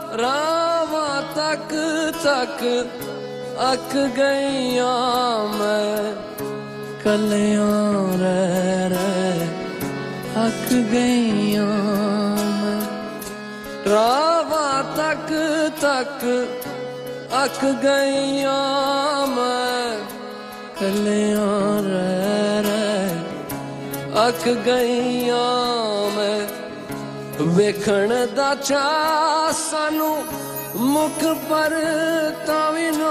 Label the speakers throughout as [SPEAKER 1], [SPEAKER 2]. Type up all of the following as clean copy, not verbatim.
[SPEAKER 1] ਰਾਵਾਂ ਤੱਕ ਤੱਕ ਅੱਕ ਗਈਆਂ ਮੈਂ, ਕੱਲਿਆਂ ਰਹਿ ਰਹਿ ਅੱਕ ਗਈਆਂ ਮੈਂ। ਰਾਵਾਂ ਤੱਕ ਤੱਕ ਅੱਕ ਗਈਆਂ ਮੈਂ, ਕੱਲਿਆਂ ਰਹਿ ਰਹਿ ਅੱਕ ਗਈਆਂ ਮੈਂ। ਵੇਖਣ ਦਾ ਚਾਅ ਸਾਨੂੰ ਮੁੱਖ ਪਰ ਤਾਂ ਵੀ ਨਾ,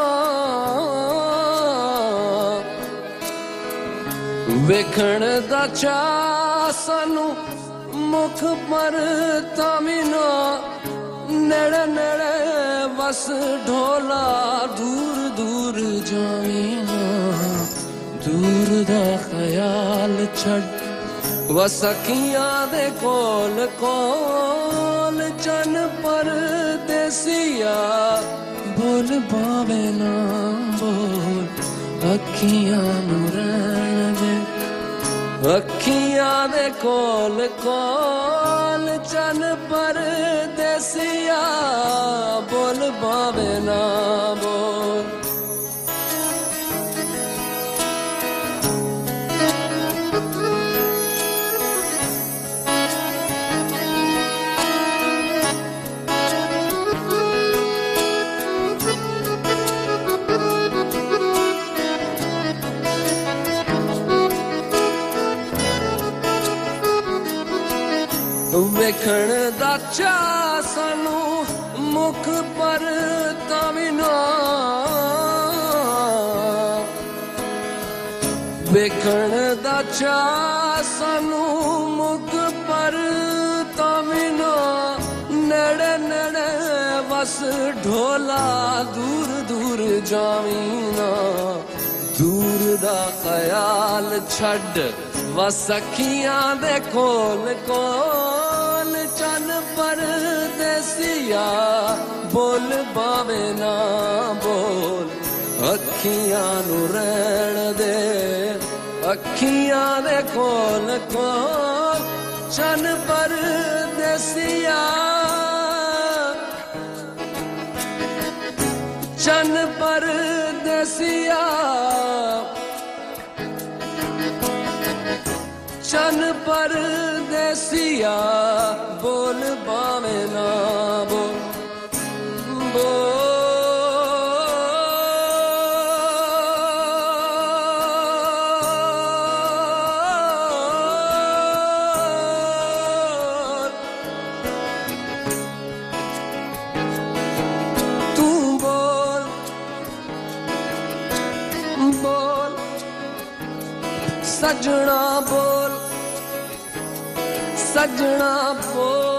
[SPEAKER 1] ਵੇਖਣ ਦਾ ਚਾਅ ਸਾਨੂੰ ਮੁੱਖ ਪਰ ਤਾਂ ਵੀ ਨਾ। ਨੇੜੇ ਨੇੜੇ ਵਸ ਢੋਲਾ, ਦੂਰ ਦੂਰ ਜਾਵੀਂ ਨਾ। ਦੂਰ ਦਾ ਖਿਆਲ ਛੱਡ ਵਸ ਅੱਖੀਆਂ ਦੇ ਕੋਲ ਕੋਲ, ਚੰਨ ਪਰਦੇਸੀਆ ਬੋਲ ਪਾਵੇ ਨਾ ਬੋਲ। ਅੱਖੀਆਂ ਨੂੰ ਰਹਿਣ ਦੇ, ਅੱਖੀਆਂ ਦੇ ਕੋਲ ਕੋਲ, ਚੰਨ ਪਰਦੇਸੀਆ ਬੋਲ ਪਾਵੇ ਨਾ ਬੋਲ। ਵੇਖਣ ਦਾ ਚਾਅ ਸਾਨੂੰ ਮੁੱਖ ਪਰ ਤਾਂ ਵੀ ਨਾ, ਵੇਖਣ ਦਾ ਚਾਅ ਸਾਨੂੰ ਮੁੱਖ ਪਰ ਤਾਂ ਵੀ ਨਾ। ਨੇੜੇ ਨੇੜੇ ਵਸ ਢੋਲਾ, ਦੂਰ ਦੂਰ ਜਾਵੀਂ ਨਾ। ਦੂਰ ਦਾ ਖਿਆਲ ਛੱਡ ਵਸ ਅੱਖੀਆਂ ਦੇ ਕੋਲ ਕੋਲ, ਚੰਨ ਪਰਦੇਸੀਆ ਬੋਲ ਪਾਵੇ ਨਾ ਬੋਲ। ਅੱਖੀਆਂ ਨੂੰ ਰਹਿਣ ਦੇ, ਅੱਖੀਆਂ ਦੇ ਕੋਲ ਕੋਲ, ਚੰਨ ਪਰਦੇਸੀਆ ਚੰਨ ਪਰਦੇਸੀਆ ਚੰਨ ਪਰਦੇਸੀਆ ਬੋਲ ਪਾਵੇ ਨਾ ਬੋਲ ਬੋਲ। ਤੂੰ ਬੋਲ ਬੋਲ ਸੱਜਣਾ ਬੋਲ, ਸੱਜਣਾ ਬੋਲ।